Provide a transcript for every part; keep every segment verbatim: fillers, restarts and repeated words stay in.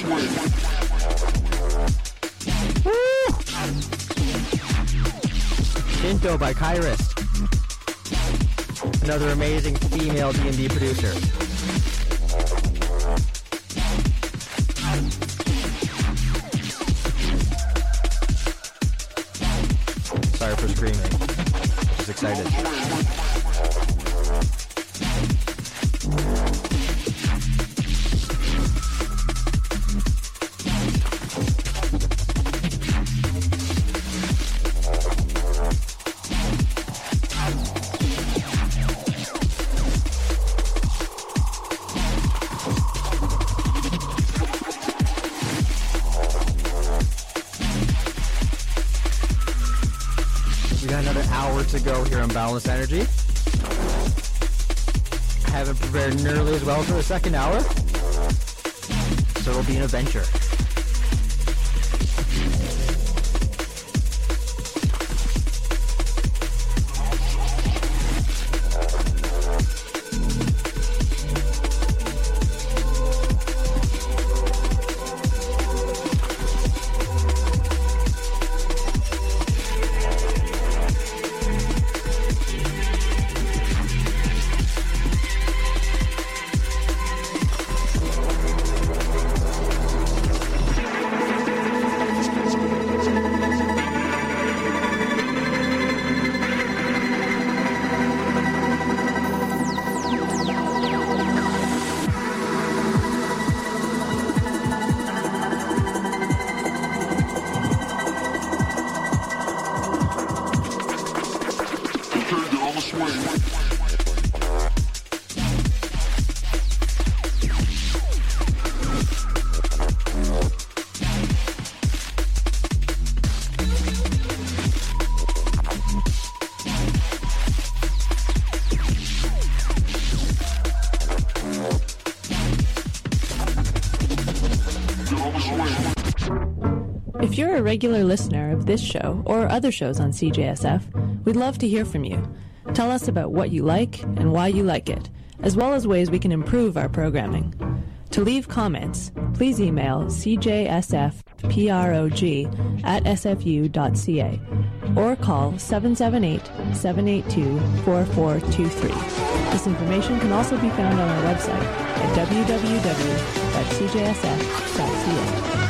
Shinto by Kyrist. Another amazing female D and D producer. Sorry for screaming. Just excited. To go here on Boundless Energy. I haven't prepared nearly as well for the second hour, so it'll be an adventure. If you're a regular listener of this show or other shows on C J S F, we'd love to hear from you. Tell us about what you like and why you like it, as well as ways we can improve our programming. To leave comments, please email c j s f prog at s f u dot c a or call seven seven eight, seven eight two, four four two three. This information can also be found on our website at w w w dot c j s f dot c a.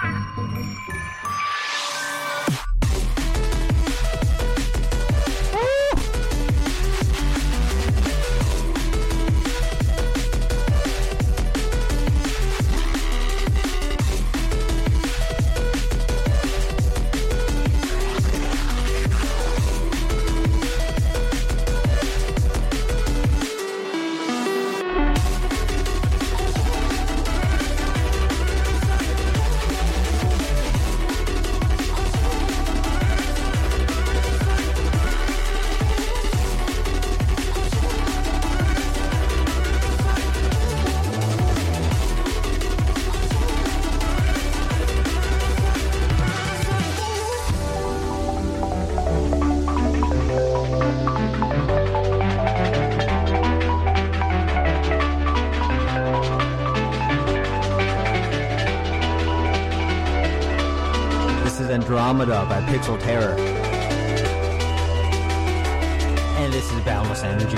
Andromeda by Pixel Terror. And this is Boundless Energy.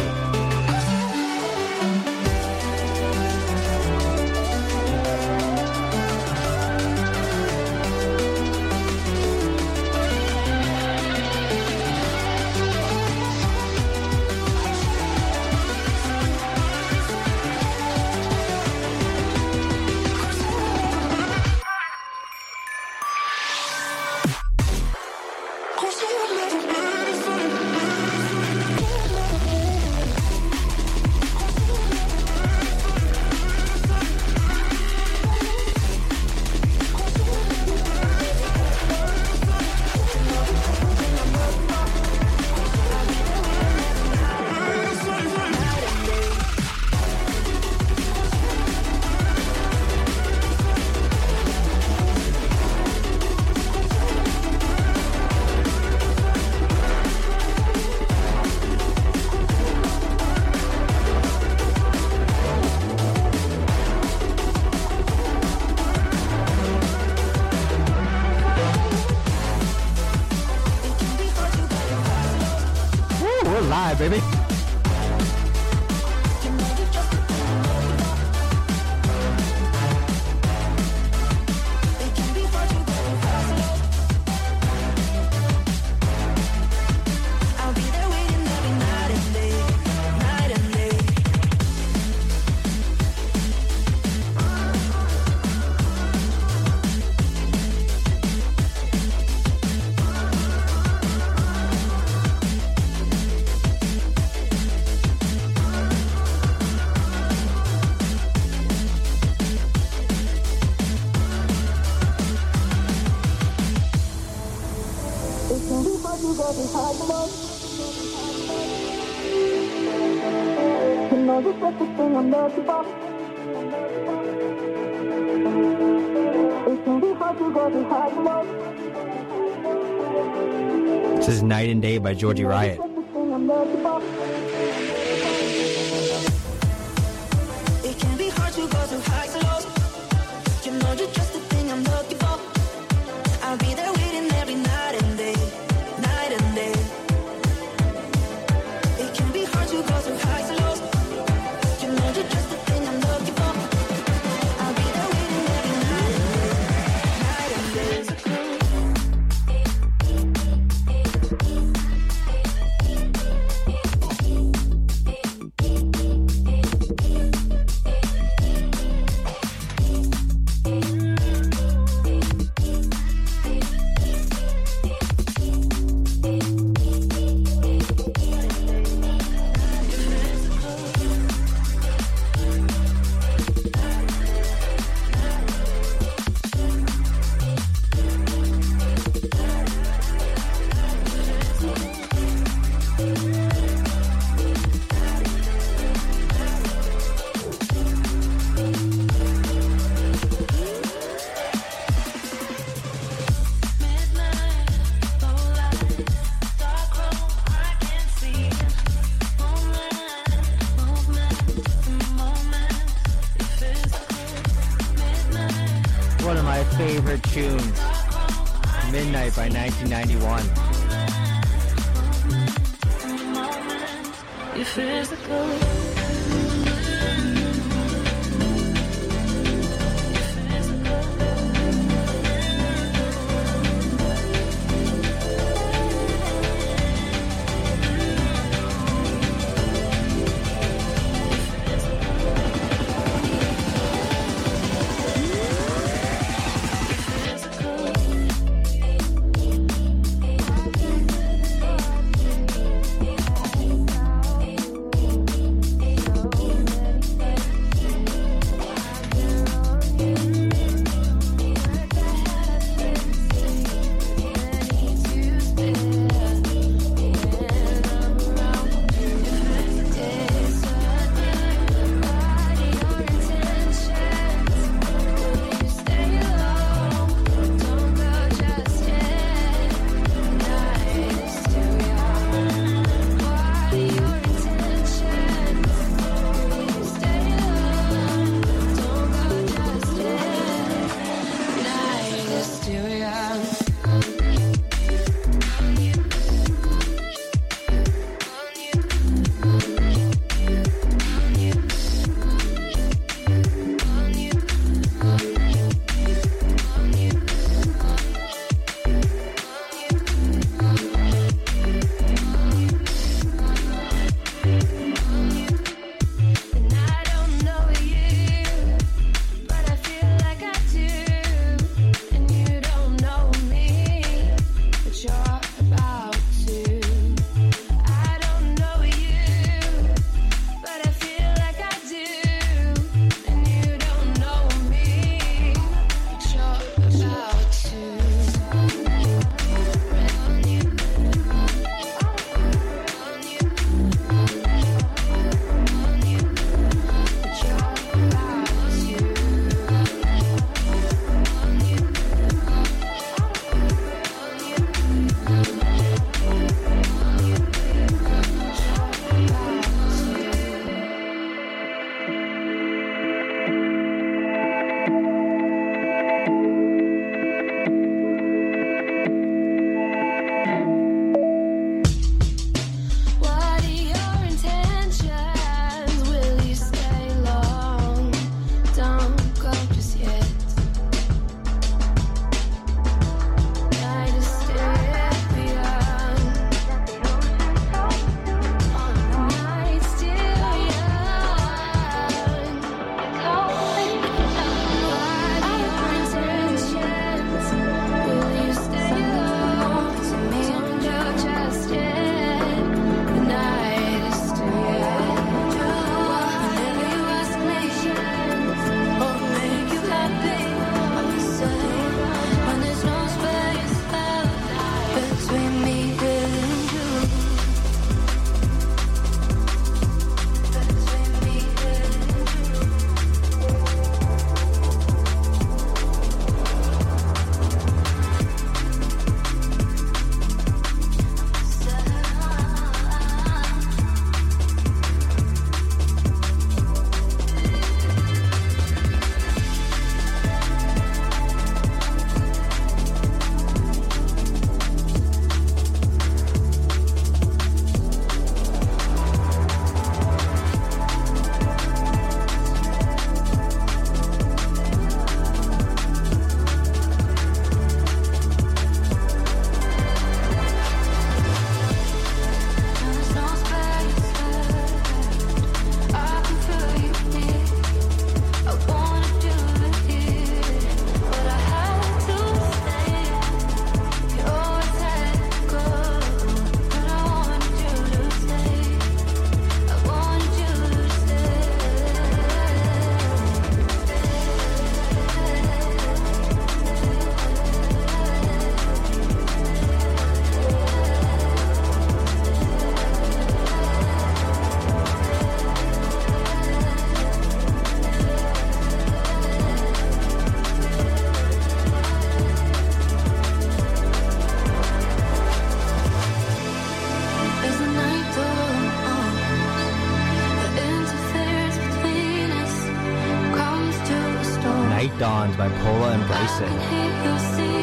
baby. This is Night and Day by Georgie Riot. It can be hard to go through highs and lows. You know you're just the thing I'm looking for. I'll be there waiting every night and day, night and day. It can be hard to go through highs and lows. You know you're just the thing I'm looking for. I'll be there waiting every night and day, night and day. One of my favorite tunes, Midnight by nineteen ninety-one. You're physical. by Pola and Bryson.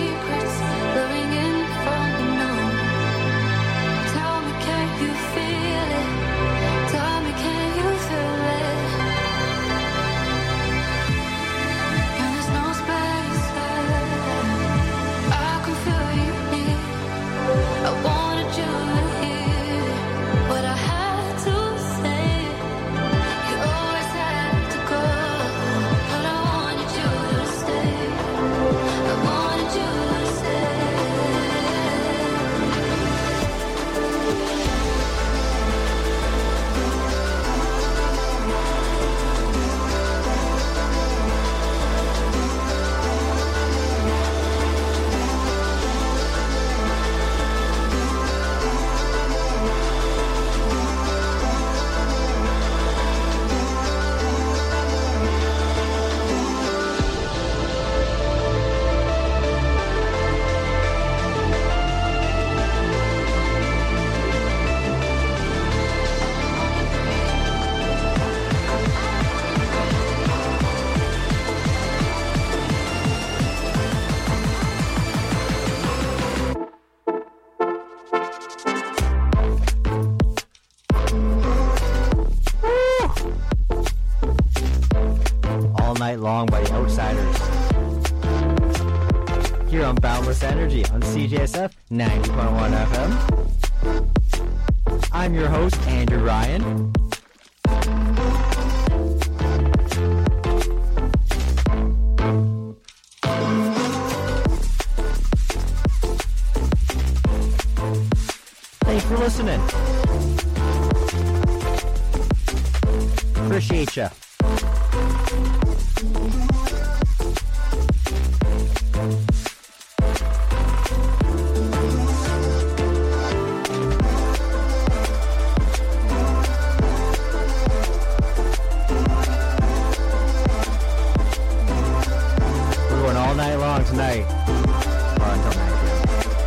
Long by the Outsiders. Here on Boundless Energy on C J S F ninety point one F M. I'm your host, Andrew Ryan. Thanks for listening. Appreciate ya. Tonight or until nine p.m.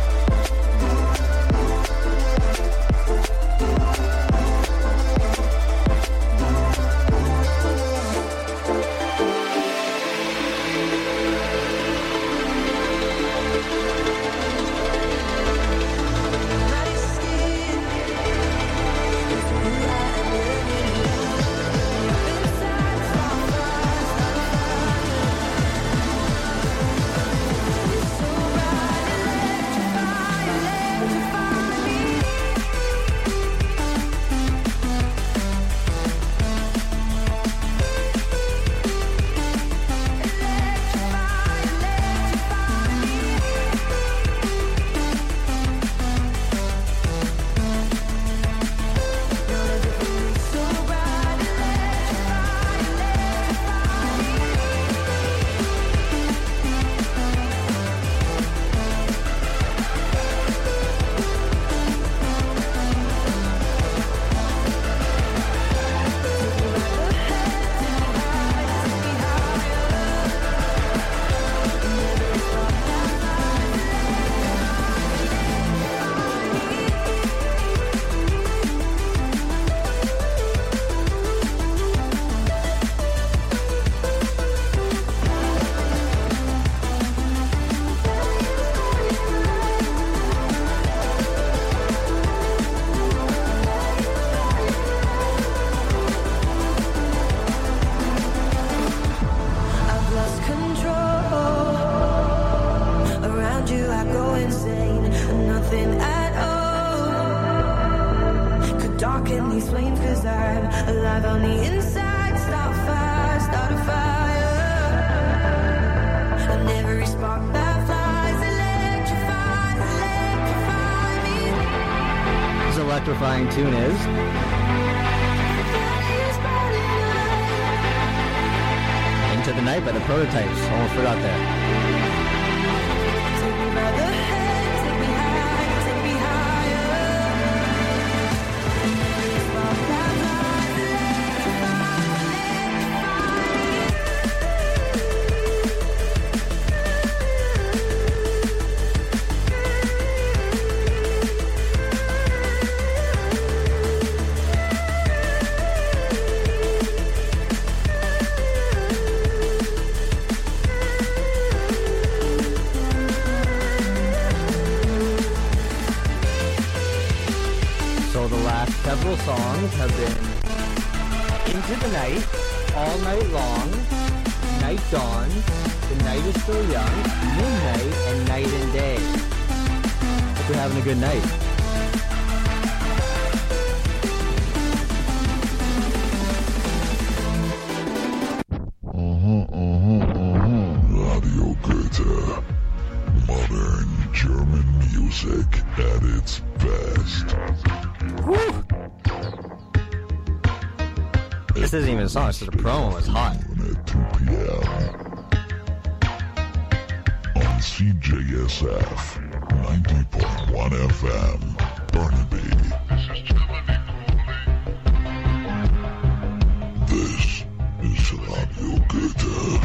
Electrifying tune is Into the Night by the Prototypes. Almost forgot that. Several songs have been Into the Night, All Night Long, Night Dawn, The Night is Still Young, Midnight, and Night and Day. Hope you're having a good night. Uh-huh, uh-huh, uh-huh. Radio Goethe. Modern German music at its best. Woo! This isn't even a song, it's just a promo. It's hot. At two p.m. on C J S F ninety point one F M, Burnaby. This is Radio Goethe.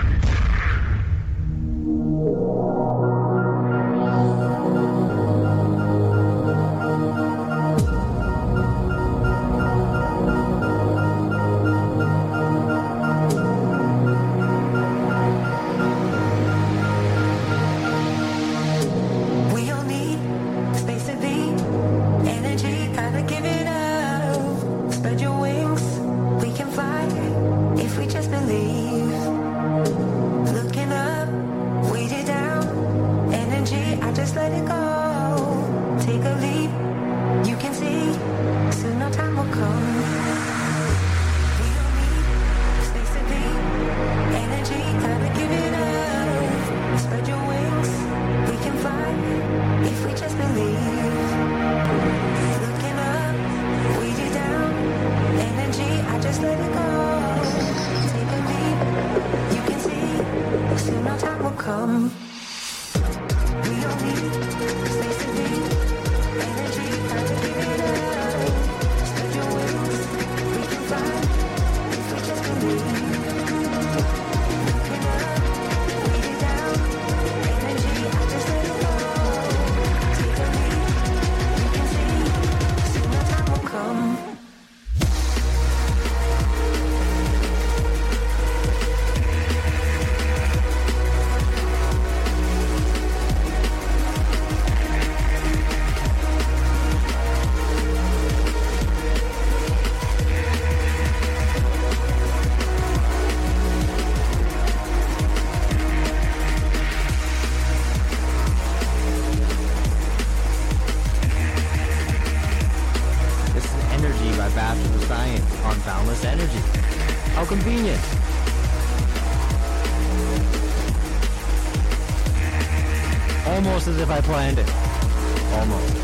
Almost as if I planned it. Almost.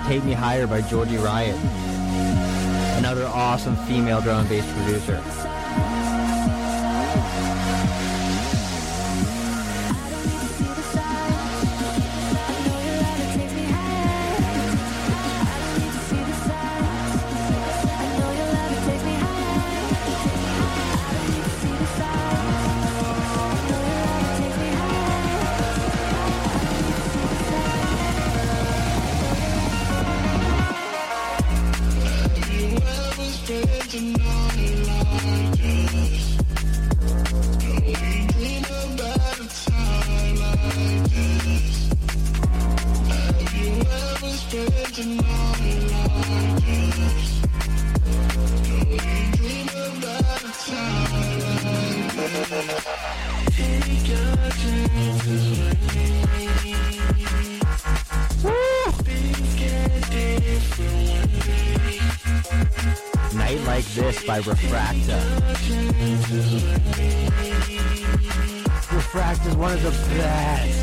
Take Me Higher by Georgie Riot. Another awesome female drum and bass producer. Night Like This by Refracta. Refracta is one of the best.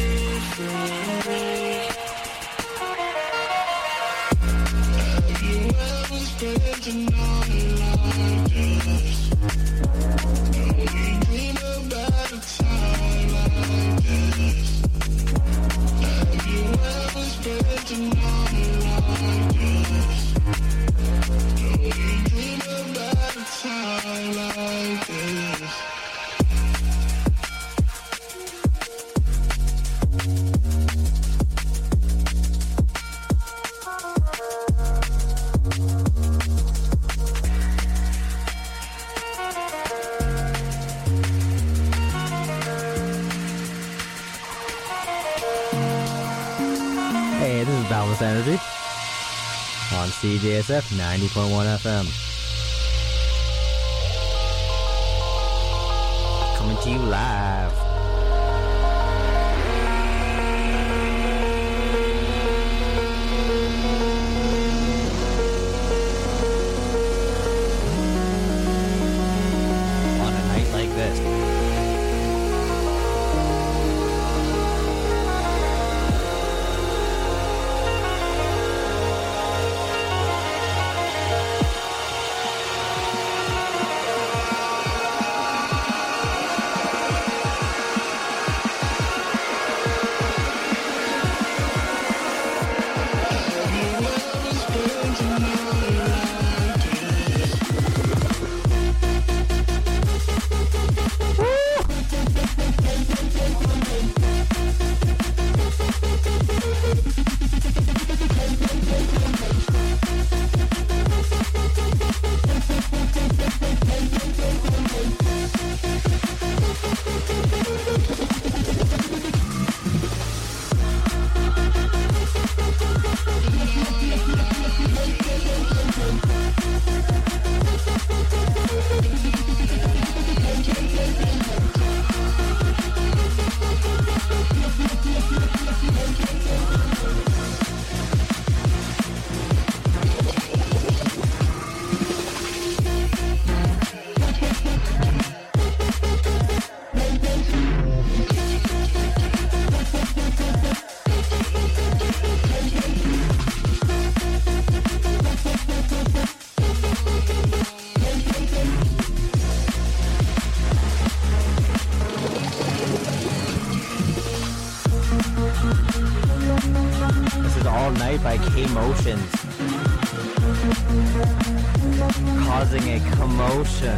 Hey, this is Boundless Energy on C J S F ninety point one F M. Coming to you live. On a night like this. By K-Motions, causing a commotion.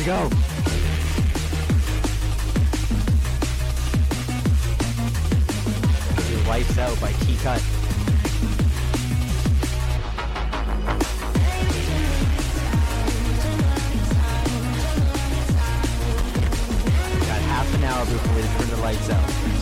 we go. This is Lights Out by Key Cut. Got half an hour before we turn the lights out.